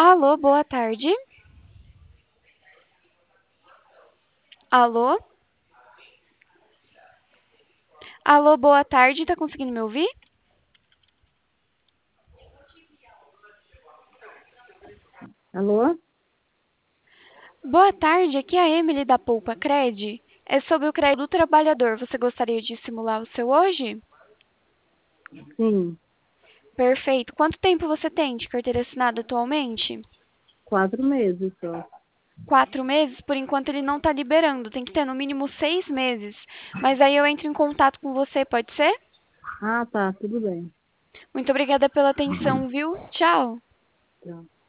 Alô, boa tarde. Alô? Alô, boa tarde. Tá conseguindo me ouvir? Alô? Boa tarde, aqui é a Emily da Poupa Cred. É sobre o crédito do trabalhador. Você gostaria de simular o seu hoje? Sim, Perfeito. Quanto tempo você tem de carteira assinada atualmente? 4 meses só. 4 meses? Por enquanto ele não está liberando. Tem que ter no mínimo 6 meses. Mas aí eu entro em contato com você, pode ser? Ah, tá, tudo bem. Muito obrigada pela atenção, viu? Tchau. Tchau.